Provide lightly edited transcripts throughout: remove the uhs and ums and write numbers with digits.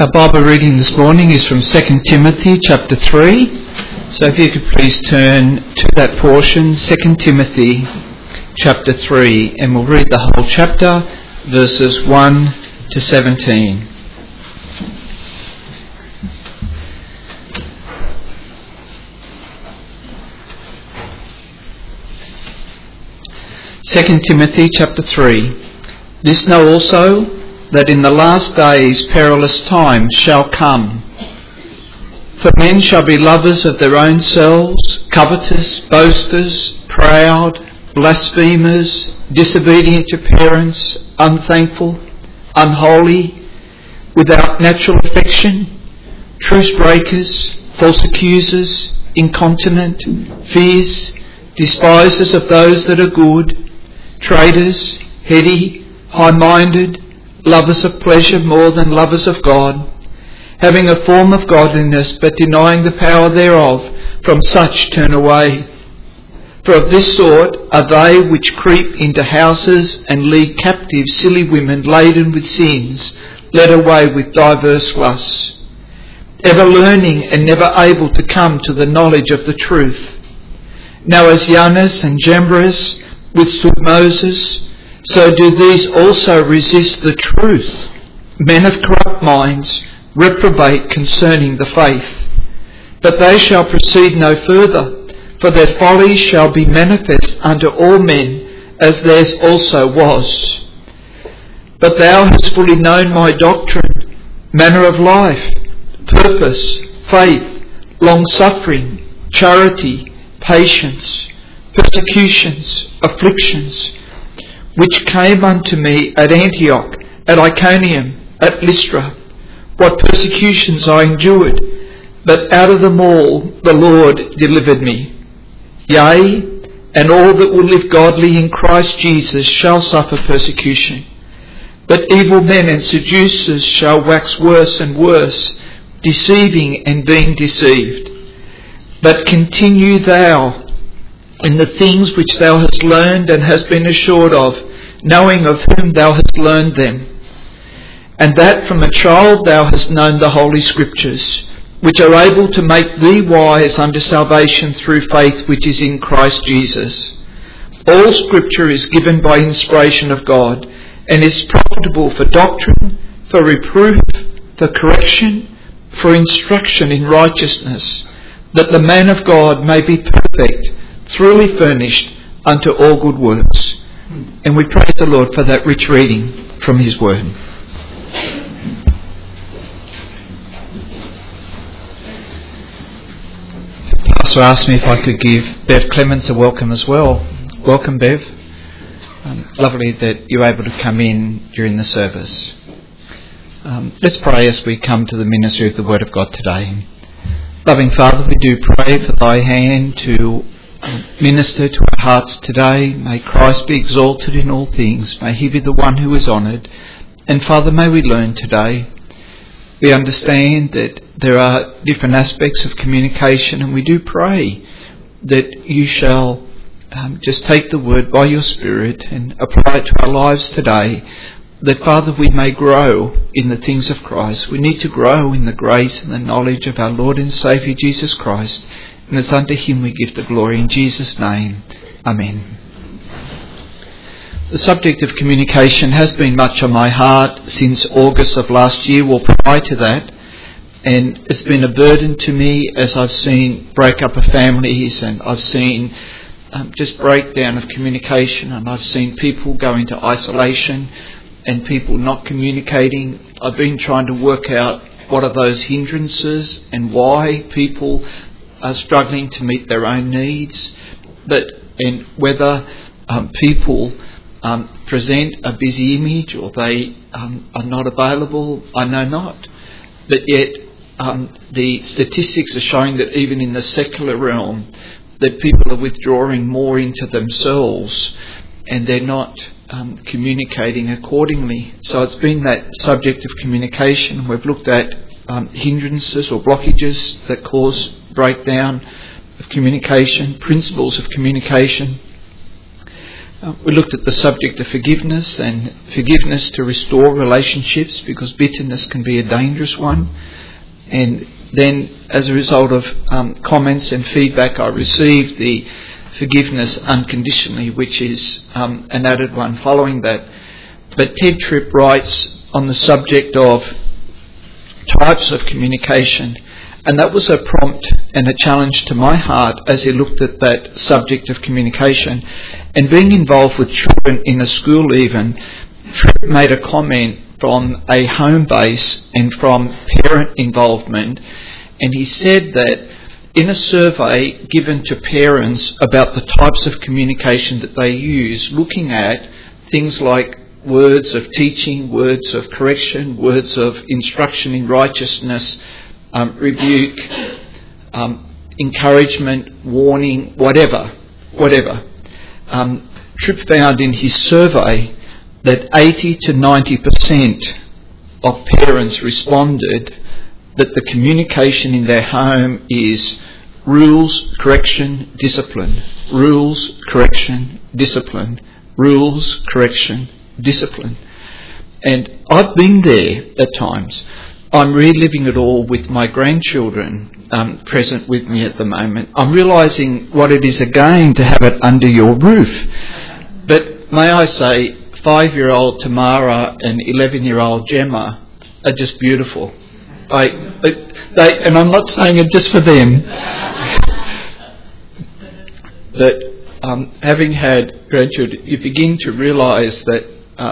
Our Bible reading this morning is from 2 Timothy chapter 3. So if you could please turn to that portion, 2 Timothy chapter 3, and we'll read the whole chapter, verses 1 to 17. Second Timothy chapter 3. This know also, that in the last days perilous times shall come. For men shall be lovers of their own selves, covetous, boasters, proud, blasphemers, disobedient to parents, unthankful, unholy, without natural affection, truce breakers, false accusers, incontinent, fierce, despisers of those that are good, traitors, heady, high-minded, lovers of pleasure more than lovers of God, having a form of godliness, but denying the power thereof. From such turn away. For of this sort are they which creep into houses and lead captive silly women laden with sins, led away with diverse lusts, ever learning and never able to come to the knowledge of the truth. Now as Jannes and Jambres withstood Moses, so do these also resist the truth. Men of corrupt minds reprobate concerning the faith. But they shall proceed no further, for their folly shall be manifest unto all men, as theirs also was. But thou hast fully known my doctrine, manner of life, purpose, faith, long-suffering, charity, patience, persecutions, afflictions, which came unto me at Antioch, at Iconium, at Lystra, what persecutions I endured, but out of them all the Lord delivered me. Yea, and all that will live godly in Christ Jesus shall suffer persecution. But evil men and seducers shall wax worse and worse, deceiving and being deceived. But continue thou in the things which thou hast learned and hast been assured of, knowing of whom thou hast learned them, and that from a child thou hast known the Holy Scriptures, which are able to make thee wise unto salvation through faith which is in Christ Jesus. All Scripture is given by inspiration of God, and is profitable for doctrine, for reproof, for correction, for instruction in righteousness, that the man of God may be perfect, thoroughly furnished unto all good works. And we praise the Lord for that rich reading from His Word. The pastor asked me if I could give Bev Clements a welcome as well. Welcome, Bev. Lovely that you're able to come in during the service. Let's pray as we come to the ministry of the Word of God today. Loving Father, we do pray for Thy hand to minister to our hearts today. May Christ be exalted in all things. May He be the one who is honoured. And Father, may we learn today. We understand that there are different aspects of communication, and we do pray that You shall just take the word by Your Spirit and apply it to our lives today, that Father, we may grow in the things of Christ. We need to grow in the grace and the knowledge of our Lord and Saviour Jesus Christ. And it's unto Him we give the glory in Jesus' name. Amen. The subject of communication has been much on my heart since August of last year, or prior to that. And it's been a burden to me as I've seen break-up of families, and I've seen just breakdown of communication, and I've seen people go into isolation and people not communicating. I've been trying to work out what are those hindrances and why people are struggling to meet their own needs, and whether people present a busy image or they are not available, I know not. But yet the statistics are showing that even in the secular realm, that people are withdrawing more into themselves and they're not communicating accordingly. So it's been that subject of communication. We've looked at hindrances or blockages that cause breakdown of communication, principles of communication. We looked at the subject of forgiveness and forgiveness to restore relationships, because bitterness can be a dangerous one. And then, as a result of comments and feedback I received, the forgiveness unconditionally, which is an added one following that. But Ted Tripp writes on the subject of types of communication, and that was a prompt and a challenge to my heart as he looked at that subject of communication. And being involved with children in a school even, Tripp made a comment from a home base and from parent involvement, and he said that in a survey given to parents about the types of communication that they use, looking at things like words of teaching, words of correction, words of instruction in righteousness, rebuke, encouragement, warning, whatever. Tripp found in his survey that 80 to 90% of parents responded that the communication in their home is rules, correction, discipline. Rules, correction, discipline. Rules, correction, discipline. And I've been there at times. I'm reliving it all with my grandchildren present with me at the moment. I'm realising what it is again to have it under your roof. But may I say, 5-year-old Tamara and 11-year-old Gemma are just beautiful. And I'm not saying it just for them, but having had grandchildren, you begin to realise that,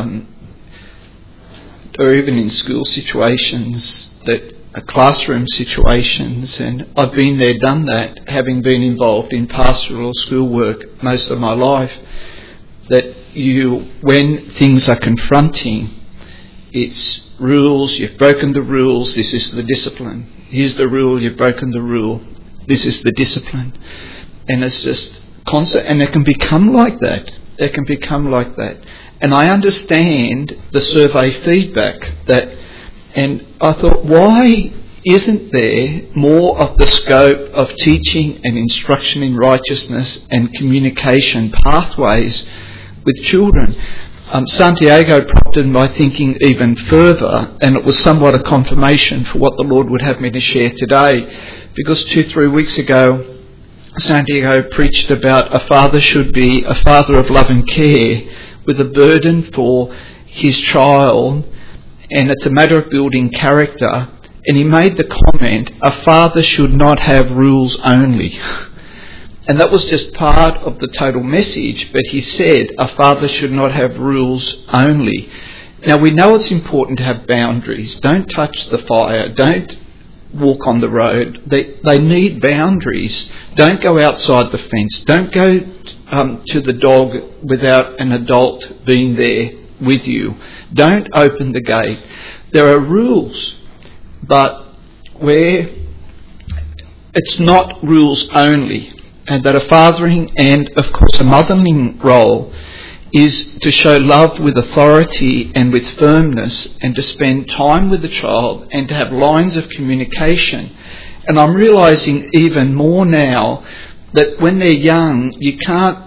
or even in school situations, that classroom situations, and I've been there, done that, having been involved in pastoral schoolwork most of my life, that when things are confronting, it's rules, you've broken the rules, this is the discipline. Here's the rule, you've broken the rule, this is the discipline. And it's just constant, and it can become like that. It can become like that. And I understand the survey feedback and I thought, why isn't there more of the scope of teaching and instruction in righteousness and communication pathways with children? Santiago prompted my thinking even further, and it was somewhat a confirmation for what the Lord would have me to share today, because 2-3 weeks ago Santiago preached about a father should be a father of love and care with a burden for his child, and it's a matter of building character. And he made the comment, a father should not have rules only. And that was just part of the total message, but he said a father should not have rules only. Now we know it's important to have boundaries. Don't touch the fire, don't walk on the road. They need boundaries. Don't go outside the fence. Don't go to the dog without an adult being there with you. Don't open the gate. There are rules, but where it's not rules only, and that a fathering and, of course, a mothering role is to show love with authority and with firmness, and to spend time with the child and to have lines of communication. And I'm realising even more now that when they're young, you can't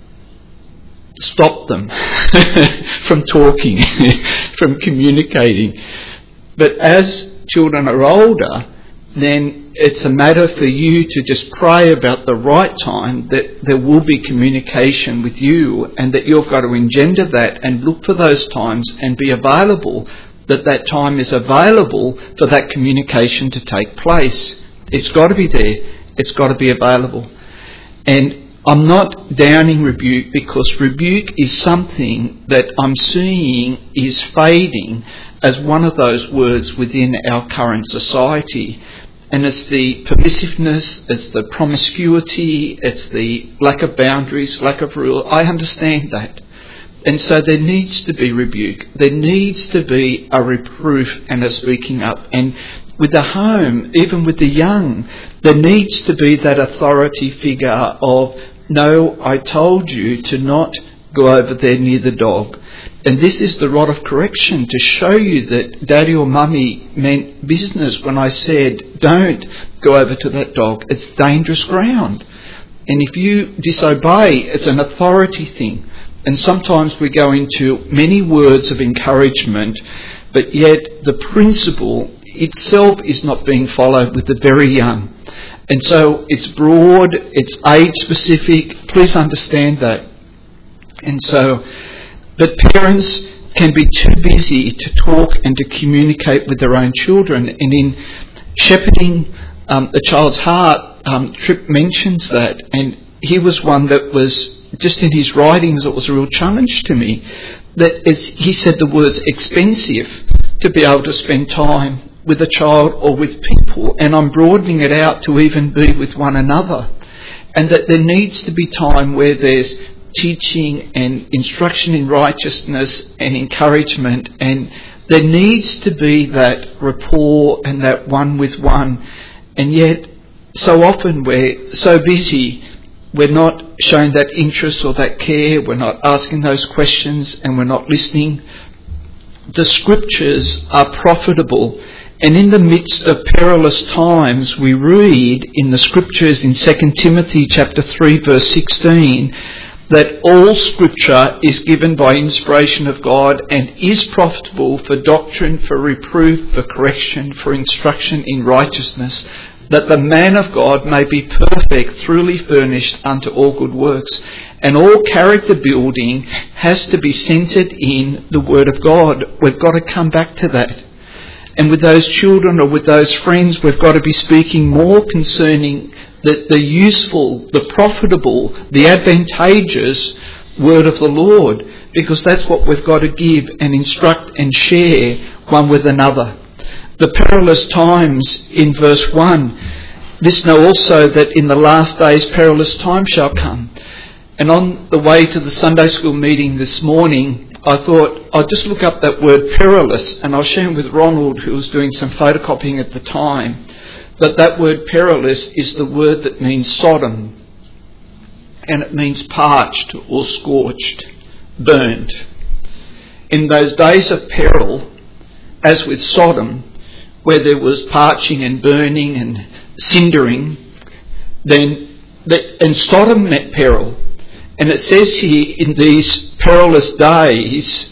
stop them from talking, from communicating. But as children are older, then it's a matter for you to just pray about the right time, that there will be communication with you, and that you've got to engender that and look for those times and be available, that time is available for that communication to take place. It's got to be there. It's got to be available. And I'm not downing rebuke, because rebuke is something that I'm seeing is fading as one of those words within our current society. And it's the permissiveness, it's the promiscuity, it's the lack of boundaries, lack of rule. I understand that. And so there needs to be rebuke. There needs to be a reproof and a speaking up. And with the home, even with the young, there needs to be that authority figure of, no, I told you to not go over there near the dog. And this is the rod of correction, to show you that daddy or mummy meant business when I said, don't go over to that dog. It's dangerous ground. And if you disobey, it's an authority thing. And sometimes we go into many words of encouragement, but yet the principle itself is not being followed with the very young. And so it's broad, it's age specific, please understand that. And so, but parents can be too busy to talk and to communicate with their own children. And in shepherding the child's heart, Tripp mentions that, and he was one that was, just in his writings, it was a real challenge to me, that he said the words expensive to be able to spend time with a child or with people, and I'm broadening it out to even be with one another, and that there needs to be time where there's teaching and instruction in righteousness and encouragement, and there needs to be that rapport and that one with one. And yet so often we're so busy, we're not showing that interest or that care, we're not asking those questions, and we're not listening. The scriptures are profitable, and in the midst of perilous times, we read in the scriptures in 2 Timothy chapter 3 verse 16 that all scripture is given by inspiration of God and is profitable for doctrine, for reproof, for correction, for instruction in righteousness, that the man of God may be perfect, thoroughly furnished unto all good works. And all character building has to be centred in the Word of God. We've got to come back to that. And with those children or with those friends, we've got to be speaking more concerning the useful, the profitable, the advantageous Word of the Lord, because that's what we've got to give and instruct and share one with another. The perilous times in verse 1, this know also that in the last days perilous times shall come. And on the way to the Sunday school meeting this morning, I thought I'd just look up that word perilous, and I was sharing with Ronald, who was doing some photocopying at the time, that word perilous is the word that means Sodom, and it means parched or scorched, burned. In those days of peril, as with Sodom, where there was parching and burning and cindering, and Sodom met peril. And it says here, in these perilous days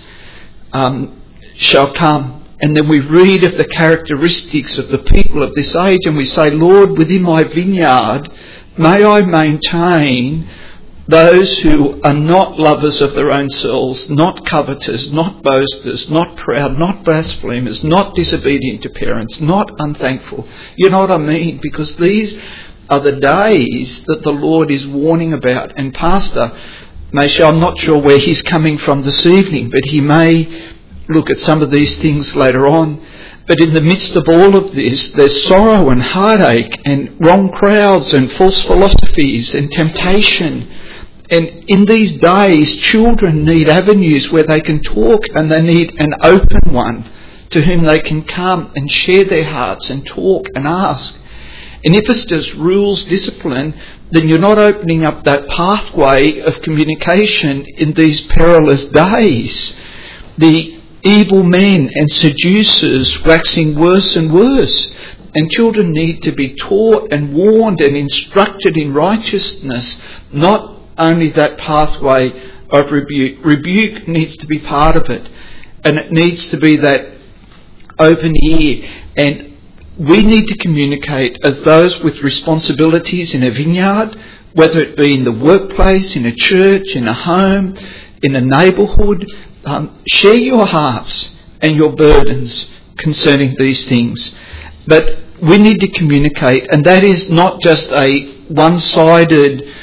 shall come. And then we read of the characteristics of the people of this age, and we say, Lord, within my vineyard, may I maintain those who are not lovers of their own selves, not covetous, not boasters, not proud, not blasphemers, not disobedient to parents, not unthankful. You know what I mean? Because these are the days that the Lord is warning about. And Pastor Maysha, I'm not sure where he's coming from this evening, but he may look at some of these things later on. But in the midst of all of this, there's sorrow and heartache and wrong crowds and false philosophies and temptation. And in these days, children need avenues where they can talk, and they need an open one to whom they can come and share their hearts and talk and ask. And if it's just rules, discipline, then you're not opening up that pathway of communication in these perilous days. The evil men and seducers waxing worse and worse. And children need to be taught and warned and instructed in righteousness, not only that pathway of rebuke. Rebuke needs to be part of it, and it needs to be that open ear. And we need to communicate as those with responsibilities in a vineyard, whether it be in the workplace, in a church, in a home, in a neighbourhood. Share your hearts and your burdens concerning these things. But we need to communicate, and that is not just a one-sided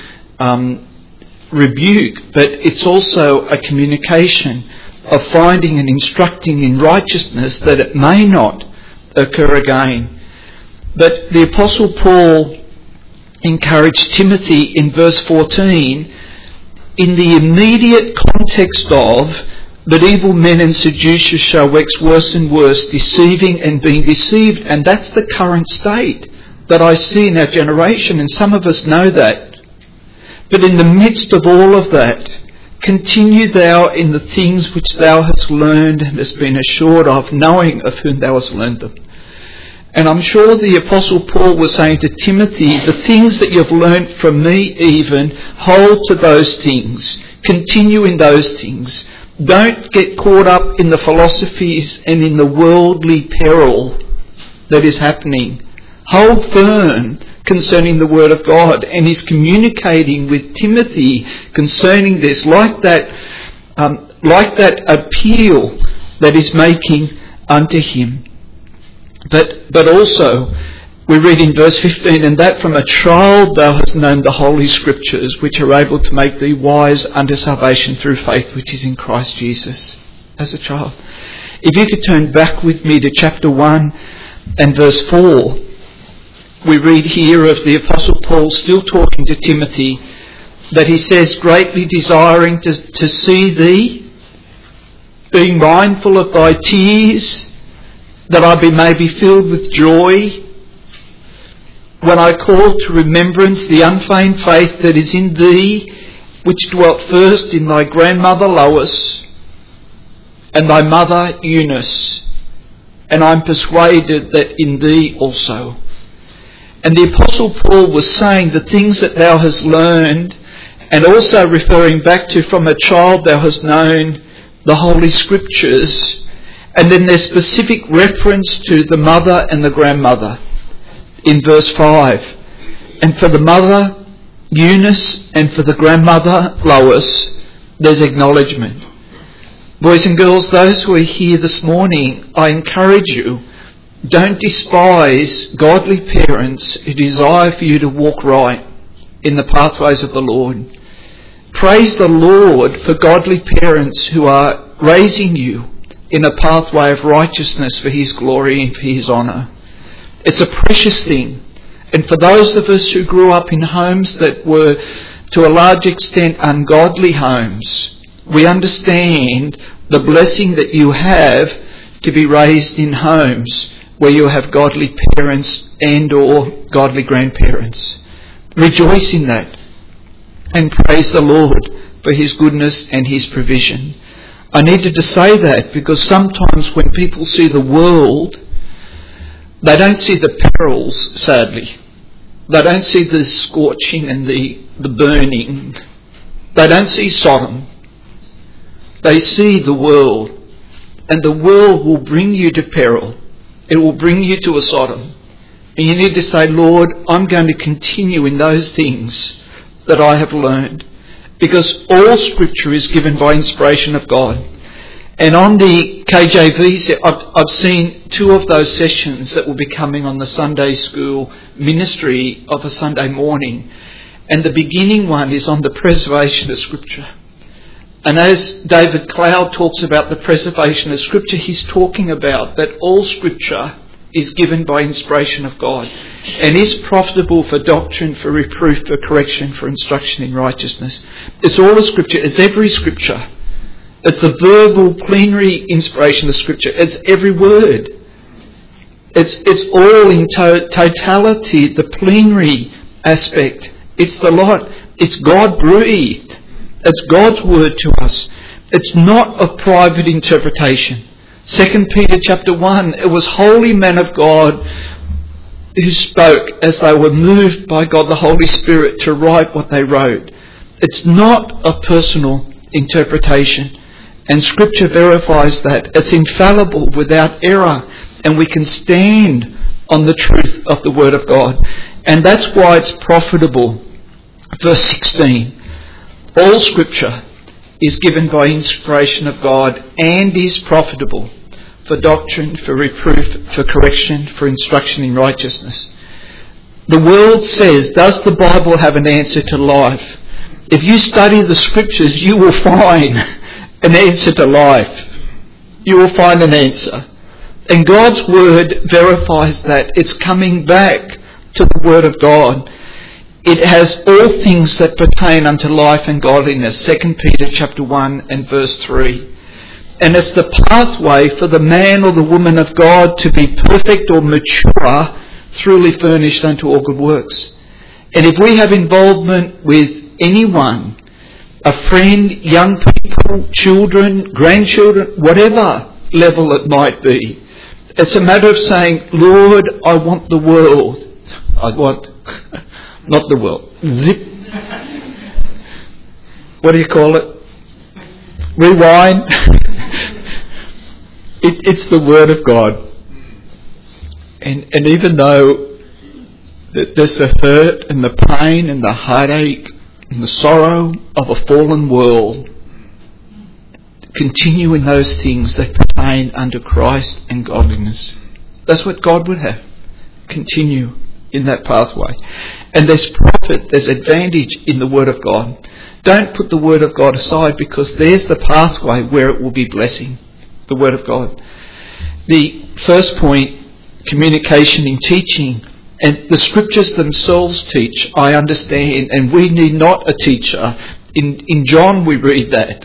rebuke, but it's also a communication of finding and instructing in righteousness, that it may not occur again. But the Apostle Paul encouraged Timothy in verse 14 in the immediate context of that evil men and seducers shall wax worse and worse, deceiving and being deceived. And that's the current state that I see in our generation, and some of us know that. But in the midst of all of that, continue thou in the things which thou hast learned and hast been assured of, knowing of whom thou hast learned them. And I'm sure the Apostle Paul was saying to Timothy, the things that you've learned from me even, hold to those things. Continue in those things. Don't get caught up in the philosophies and in the worldly peril that is happening. Hold firm concerning the Word of God, and he's communicating with Timothy concerning this, like that appeal that he's making unto him. But also, we read in verse 15, and that from a child thou hast known the Holy Scriptures, which are able to make thee wise unto salvation through faith which is in Christ Jesus. As a child. If you could turn back with me to chapter 1 and verse 4, we read here of the Apostle Paul still talking to Timothy, that he says, greatly desiring to see thee, being mindful of thy tears, that I may be filled with joy, when I call to remembrance the unfeigned faith that is in thee, which dwelt first in thy grandmother Lois and thy mother Eunice, and I am persuaded that in thee also. And the Apostle Paul was saying the things that thou hast learned, and also referring back to from a child thou hast known the Holy Scriptures, and then there's specific reference to the mother and the grandmother in verse 5. And for the mother Eunice and for the grandmother Lois, there's acknowledgement. Boys and girls, those who are here this morning, I encourage you, don't despise godly parents who desire for you to walk right in the pathways of the Lord. Praise the Lord for godly parents who are raising you in a pathway of righteousness for his glory and for his honour. It's a precious thing. And for those of us who grew up in homes that were to a large extent ungodly homes, we understand the blessing that you have to be raised in homes where you have godly parents and or godly grandparents. Rejoice in that and praise the Lord for his goodness and his provision. I needed to say that because sometimes when people see the world, they don't see the perils, sadly. They don't see the scorching and the burning. They don't see Sodom. They see the world. And the world will bring you to peril. It will bring you to a Sodom. And you need to say, Lord, I'm going to continue in those things that I have learned. Because all Scripture is given by inspiration of God. And on the KJV, I've seen 2 of those sessions that will be coming on the Sunday school ministry of a Sunday morning. And the beginning one is on the preservation of Scripture. And as David Cloud talks about the preservation of Scripture, he's talking about that all Scripture is given by inspiration of God and is profitable for doctrine, for reproof, for correction, for instruction in righteousness. It's all the Scripture. It's every Scripture. It's the verbal plenary inspiration of Scripture. It's every word. It's all in totality, the plenary aspect. It's the lot. It's God-breathed. It's God's word to us. It's not a private interpretation. 2 Peter chapter 1, it was holy men of God who spoke as they were moved by God the Holy Spirit to write what they wrote. It's not a personal interpretation. And Scripture verifies that. It's infallible, without error, and we can stand on the truth of the Word of God. And that's why it's profitable. Verse 16. All Scripture is given by inspiration of God and is profitable for doctrine, for reproof, for correction, for instruction in righteousness. The world says, does the Bible have an answer to life? If you study the Scriptures, you will find an answer to life. You will find an answer. And God's Word verifies that. It's coming back to the Word of God. It has all things that pertain unto life and godliness. 2 Peter chapter 1 and verse 3. And it's the pathway for the man or the woman of God to be perfect or mature, truly furnished unto all good works. And if we have involvement with anyone, a friend, young people, children, grandchildren, whatever level it might be, it's a matter of saying, Lord, I want the world. I want... not the world. Zip. what do you call it? Rewind. It's the Word of God. And even though there's the hurt and the pain and the heartache and the sorrow of a fallen world, continue in those things that pertain unto Christ and godliness. That's what God would have. Continue in that pathway. And there's profit, there's advantage in the Word of God. Don't put the Word of God aside, because there's the pathway where it will be blessing. The Word of God. The first point, communication in teaching. And the Scriptures themselves teach, I understand, and we need not a teacher. In John we read that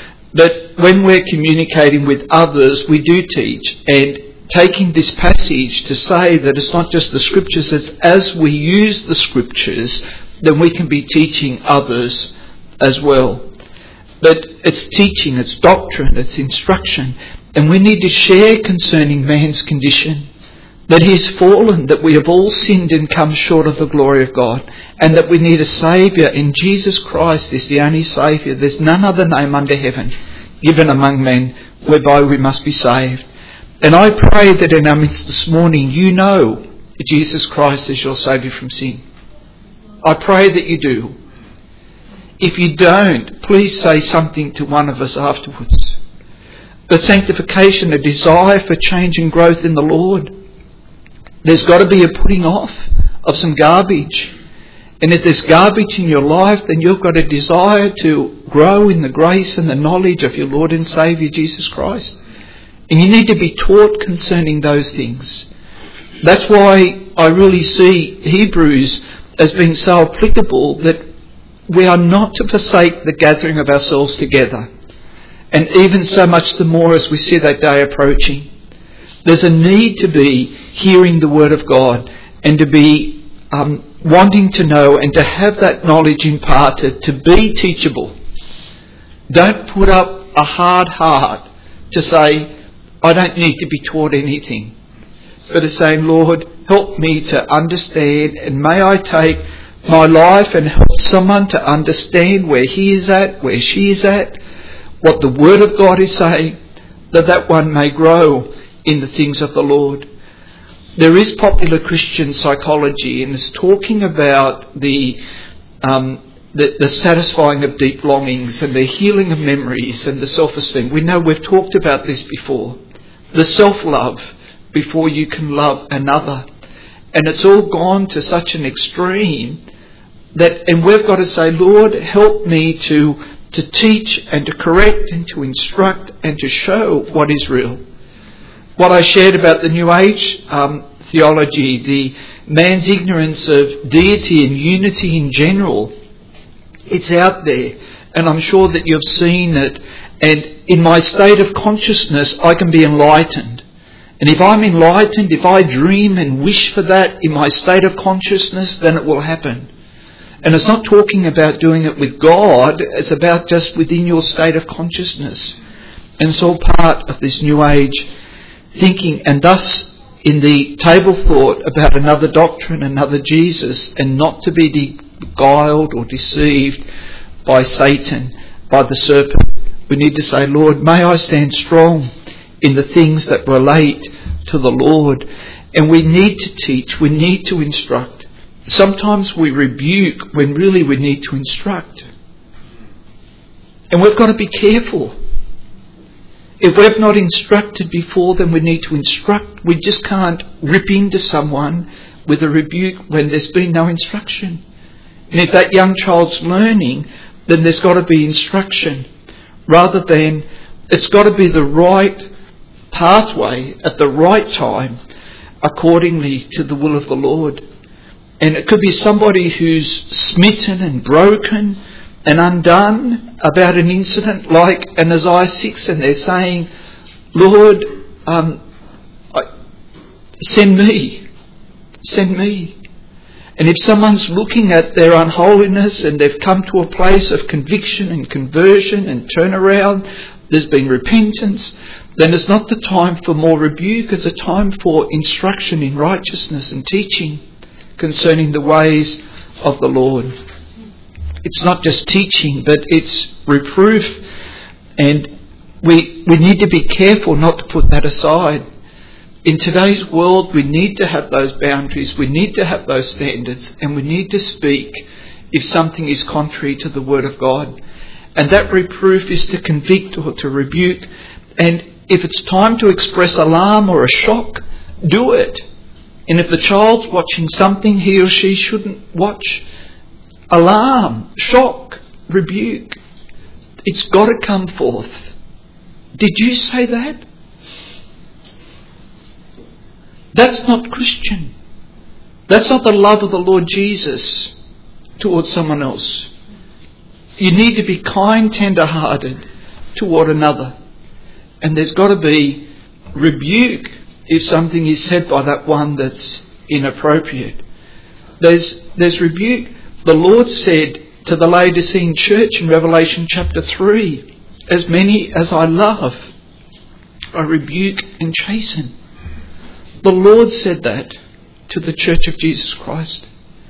when we're communicating with others, we do teach. And taking this passage to say that it's not just the Scriptures, it's as we use the Scriptures, then we can be teaching others as well. But it's teaching, it's doctrine, it's instruction. And we need to share concerning man's condition, that he is fallen, that we have all sinned and come short of the glory of God, and that we need a Saviour, and Jesus Christ is the only Saviour. There's none other name under heaven given among men whereby we must be saved. And I pray that in our midst this morning you know Jesus Christ is your Saviour from sin. I pray that you do. If you don't, please say something to one of us afterwards. But sanctification, a desire for change and growth in the Lord. There's got to be a putting off of some garbage. And if there's garbage in your life, then you've got a desire to grow in the grace and the knowledge of your Lord and Saviour Jesus Christ. And you need to be taught concerning those things. That's why I really see Hebrews as being so applicable, that we are not to forsake the gathering of ourselves together. And even so much the more as we see that day approaching. There's a need to be hearing the Word of God, and to be wanting to know and to have that knowledge imparted, to be teachable. Don't put up a hard heart to say, I don't need to be taught anything. But it's saying, Lord, help me to understand, and may I take my life and help someone to understand where he is at, where she is at, what the Word of God is saying, that one may grow in the things of the Lord. There is popular Christian psychology, and it's talking about the satisfying of deep longings and the healing of memories and the self-esteem. We know we've talked about this before. The self-love before you can love another. And it's all gone to such an extreme and we've got to say, Lord, help me to teach and to correct and to instruct and to show what is real. What I shared about the New Age theology, the man's ignorance of deity and unity in general, it's out there, and I'm sure that you've seen it. And in my state of consciousness, I can be enlightened. And if I'm enlightened, if I dream and wish for that in my state of consciousness, then it will happen. And it's not talking about doing it with God, it's about just within your state of consciousness. And it's all part of this New Age thinking, and thus in the table thought about another doctrine, another Jesus, and not to be beguiled or deceived by Satan, by the serpent. We need to say, Lord, may I stand strong in the things that relate to the Lord. And we need to teach, we need to instruct. Sometimes we rebuke when really we need to instruct. And we've got to be careful. If we've not instructed before, then we need to instruct. We just can't rip into someone with a rebuke when there's been no instruction. And if that young child's learning, then there's got to be instruction. Rather than, it's got to be the right pathway at the right time, accordingly to the will of the Lord. And it could be somebody who's smitten and broken and undone about an incident like in Isaiah 6, and they're saying, Lord, send me. And if someone's looking at their unholiness and they've come to a place of conviction and conversion and turnaround, there's been repentance, then it's not the time for more rebuke, it's a time for instruction in righteousness and teaching concerning the ways of the Lord. It's not just teaching, but it's reproof. And we need to be careful not to put that aside. In today's world, we need to have those boundaries, we need to have those standards, and we need to speak if something is contrary to the Word of God. And that reproof is to convict or to rebuke. And if it's time to express alarm or a shock, do it. And if the child's watching something he or she shouldn't watch, alarm, shock, rebuke. It's got to come forth. Did you say that? That's not Christian. That's not the love of the Lord Jesus towards someone else. You need to be kind, tender-hearted toward another. And there's got to be rebuke if something is said by that one that's inappropriate. There's rebuke. The Lord said to the Laodicean church in Revelation chapter 3, as many as I love, I rebuke and chasten. The Lord said that to the Church of Jesus Christ.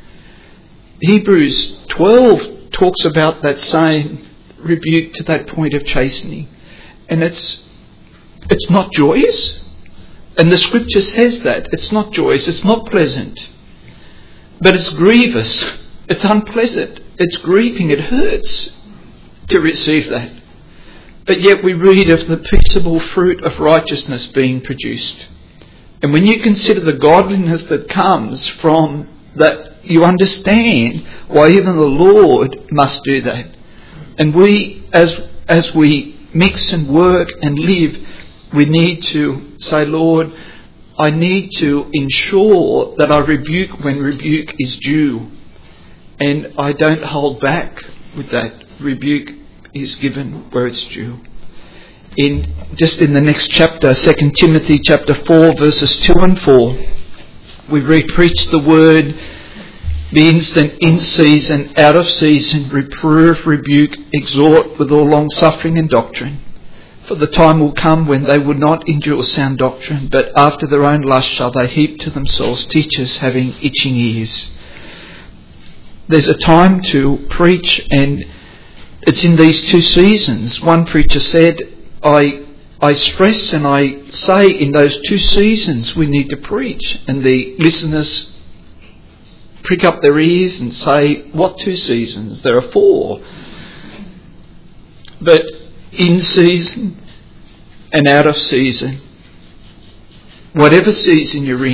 Hebrews 12 talks about that same rebuke to that point of chastening. And it's not joyous. And the scripture says that. It's not joyous. It's not pleasant. But it's grievous. It's unpleasant. It's grieving. It hurts to receive that. But yet we read of the peaceable fruit of righteousness being produced. And when you consider the godliness that comes from that, you understand why even the Lord must do that. And we, as we mix and work and live, we need to say, Lord, I need to ensure that I rebuke when rebuke is due. And I don't hold back with that. Rebuke is given where it's due. In the next chapter, 2 Timothy chapter 4, verses 2 and 4, we preach the word, be instant in season, out of season, reprove, rebuke, exhort with all long suffering and doctrine. For the time will come when they will not endure sound doctrine, but after their own lust shall they heap to themselves teachers having itching ears. There's a time to preach, and it's in these two seasons. One preacher said, I stress and I say in those two seasons we need to preach. And the listeners prick up their ears and say, what two seasons? There are 4. But in season and out of season, whatever season you're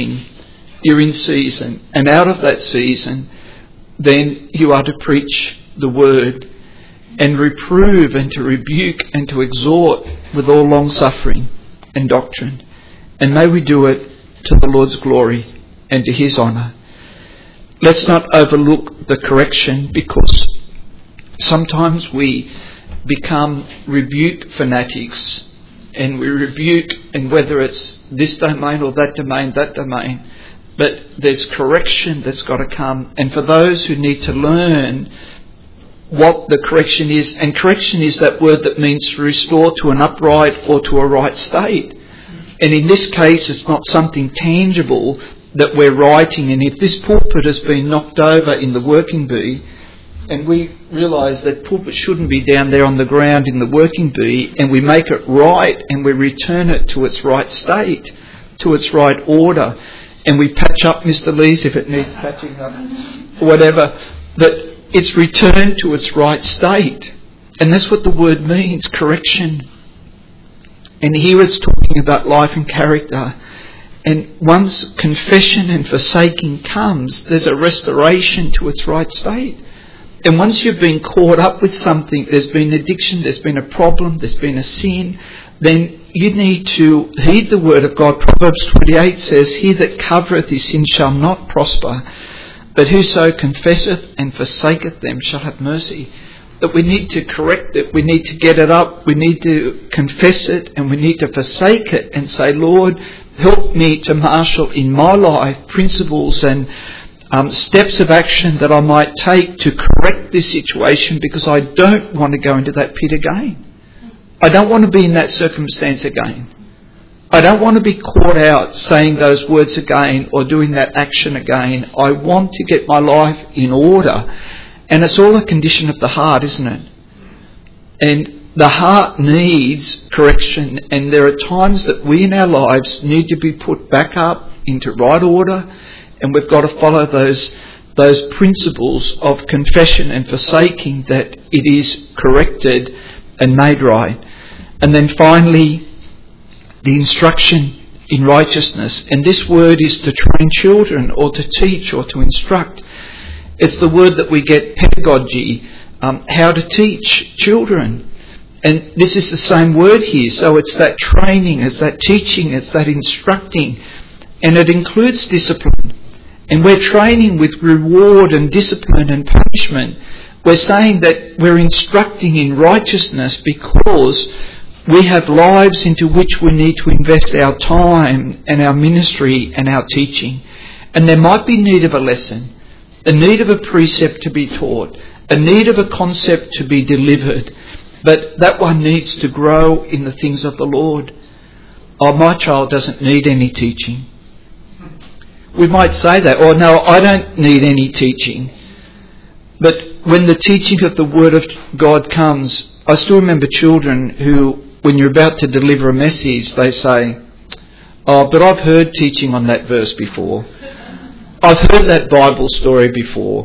in season. And out of that season, then you are to preach the word and reprove and to rebuke and to exhort with all long suffering and doctrine. And may we do it to the Lord's glory and to His honour. Let's not overlook the correction, because sometimes we become rebuke fanatics, and we rebuke, and whether it's this domain or that domain, but there's correction that's got to come. And for those who need to learn what the correction is, and correction is that word that means to restore to an upright or to a right state. And in this case, it's not something tangible that we're writing. And if this pulpit has been knocked over in the working bee, and we realise that pulpit shouldn't be down there on the ground in the working bee, and we make it right and we return it to its right state, to its right order, and we patch up Mr. Lees if it needs patching up, whatever, that it's returned to its right state. And that's what the word means, correction. And here it's talking about life and character. And once confession and forsaking comes, there's a restoration to its right state. And once you've been caught up with something, there's been addiction, there's been a problem, there's been a sin, then you need to heed the word of God. Proverbs 28 says, he that covereth his sin shall not prosper, but whoso confesseth and forsaketh them shall have mercy. That we need to correct it, we need to get it up, we need to confess it, and we need to forsake it and say, Lord, help me to marshal in my life principles and steps of action that I might take to correct this situation, because I don't want to go into that pit again. I don't want to be in that circumstance again. I don't want to be caught out saying those words again or doing that action again. I want to get my life in order. And it's all a condition of the heart, isn't it? And the heart needs correction, and there are times that we in our lives need to be put back up into right order, and we've got to follow those principles of confession and forsaking, that it is corrected and made right. And then finally, the instruction in righteousness. And this word is to train children, or to teach, or to instruct. It's the word that we get, pedagogy, how to teach children. And this is the same word here. So it's that training, it's that teaching, it's that instructing. And it includes discipline. And we're training with reward and discipline and punishment. We're saying that we're instructing in righteousness because we have lives into which we need to invest our time and our ministry and our teaching. And there might be need of a lesson, a need of a precept to be taught, a need of a concept to be delivered. But that one needs to grow in the things of the Lord. Oh, my child doesn't need any teaching. We might say that. Or no, I don't need any teaching. But when the teaching of the Word of God comes, I still remember children who, when you're about to deliver a message, they say, "Oh, but I've heard teaching on that verse before. I've heard that Bible story before.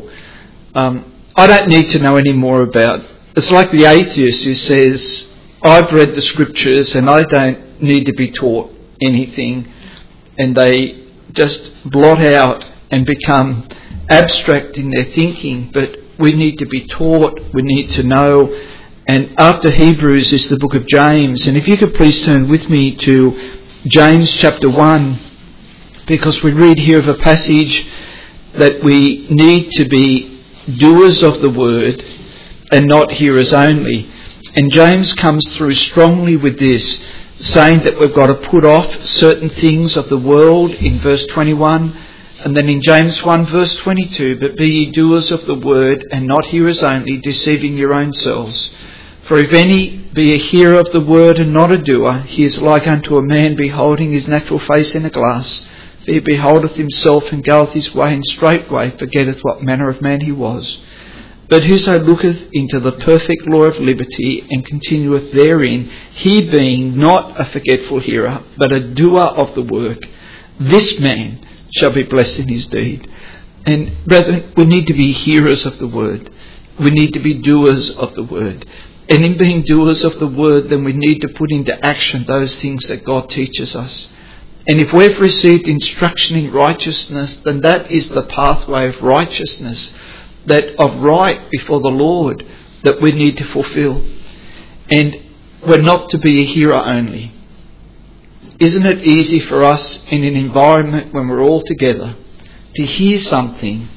I don't need to know any more about it." It's like the atheist who says, "I've read the scriptures and I don't need to be taught anything." And they just blot out and become abstract in their thinking. But we need to be taught, we need to know. And after Hebrews is the book of James. And if you could please turn with me to James chapter 1, because we read here of a passage that we need to be doers of the word and not hearers only. And James comes through strongly with this, saying that we've got to put off certain things of the world in verse 21. And then in James 1 verse 22, "But be ye doers of the word and not hearers only, deceiving your own selves. For if any be a hearer of the word and not a doer, he is like unto a man beholding his natural face in a glass. For he beholdeth himself and goeth his way, and straightway forgetteth what manner of man he was. But whoso looketh into the perfect law of liberty and continueth therein, he being not a forgetful hearer, but a doer of the work, this man shall be blessed in his deed." And brethren, we need to be hearers of the word. We need to be doers of the word. And in being doers of the word, then we need to put into action those things that God teaches us. And if we've received instruction in righteousness, then that is the pathway of righteousness, that of right before the Lord, that we need to fulfill. And we're not to be a hearer only. Isn't it easy for us in an environment when we're all together to hear something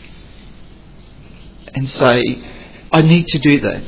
and say, "I need to do that.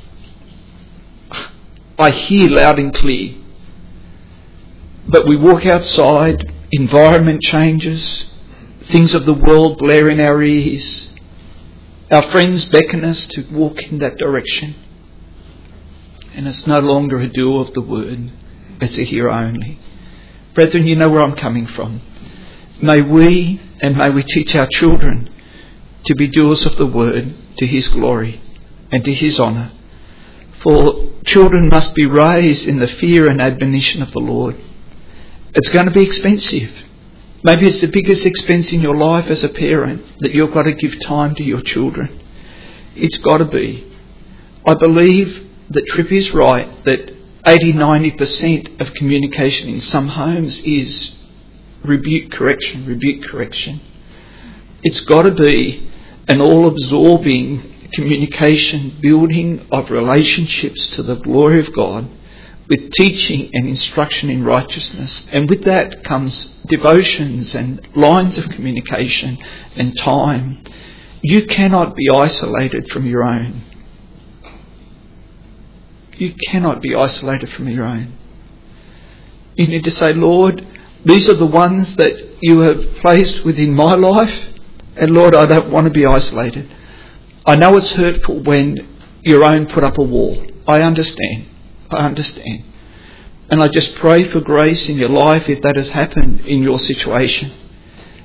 I hear loud and clear." But we walk outside, environment changes, things of the world blare in our ears. Our friends beckon us to walk in that direction. And it's no longer a doer of the word, it's a hearer only. Brethren, you know where I'm coming from. May we teach our children to be doers of the word to his glory and to his honour. For children must be raised in the fear and admonition of the Lord. It's going to be expensive. Maybe it's the biggest expense in your life as a parent, that you've got to give time to your children. It's got to be. I believe that Tripp is right, that 80-90% of communication in some homes is rebuke, correction. It's got to be an all-absorbing communication, building of relationships to the glory of God, with teaching and instruction in righteousness. And with that comes devotions and lines of communication and time. You cannot be isolated from your own. You cannot be isolated from your own. You need to say, "Lord, these are the ones that you have placed within my life, and Lord, I don't want to be isolated. I know it's hurtful when your own put up a wall. I understand. And I just pray for grace in your life if that has happened in your situation.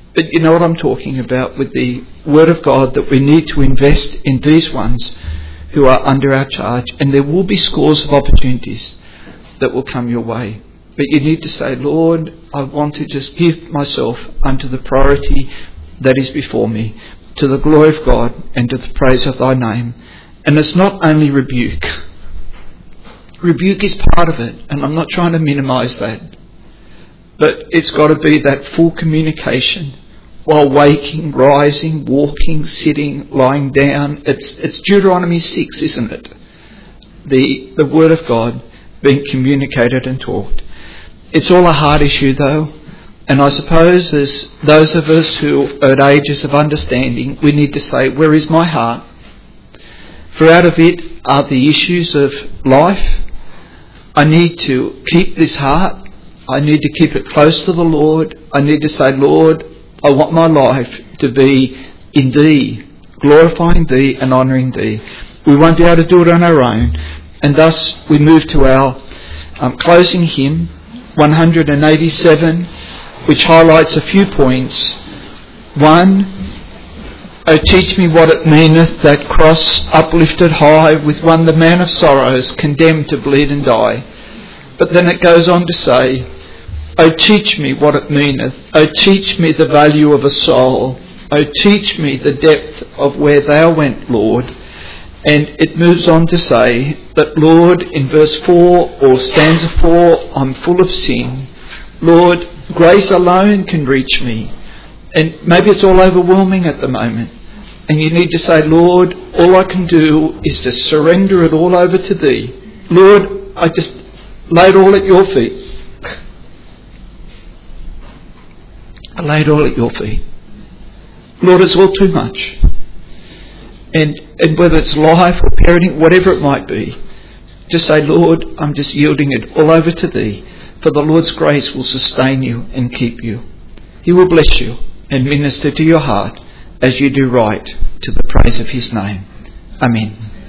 But you know what I'm talking about with the Word of God, that we need to invest in these ones who are under our charge. And there will be scores of opportunities that will come your way. But you need to say, Lord, I want to just give myself unto the priority that is before me, to the glory of God and to the praise of thy name. And it's not only rebuke. Rebuke is part of it, and I'm not trying to minimise that. But it's got to be that full communication while waking, rising, walking, sitting, lying down. It's Deuteronomy 6, isn't it? The Word of God being communicated and taught. It's all a heart issue though. And I suppose as those of us who are at ages of understanding, we need to say, where is my heart? For out of it are the issues of life. I need to keep this heart. I need to keep it close to the Lord. I need to say, Lord, I want my life to be in Thee, glorifying Thee and honouring Thee. We won't be able to do it on our own. And thus we move to our closing hymn, 187, which highlights a few points. 1, O teach me what it meaneth, that cross uplifted high, with one the man of sorrows, condemned to bleed and die. But then it goes on to say, O teach me what it meaneth, O teach me the value of a soul, O teach me the depth of where thou went, Lord. And it moves on to say that, Lord, in verse 4 or stanza 4, I'm full of sin. Lord, grace alone can reach me. And maybe it's all overwhelming at the moment. And you need to say, Lord, all I can do is to surrender it all over to Thee. Lord, I just lay it all at Your feet. I lay it all at Your feet. Lord, it's all too much. And whether it's life or parenting, whatever it might be, just say, Lord, I'm just yielding it all over to Thee. For the Lord's grace will sustain you and keep you. He will bless you and minister to your heart as you do right to the praise of His name. Amen.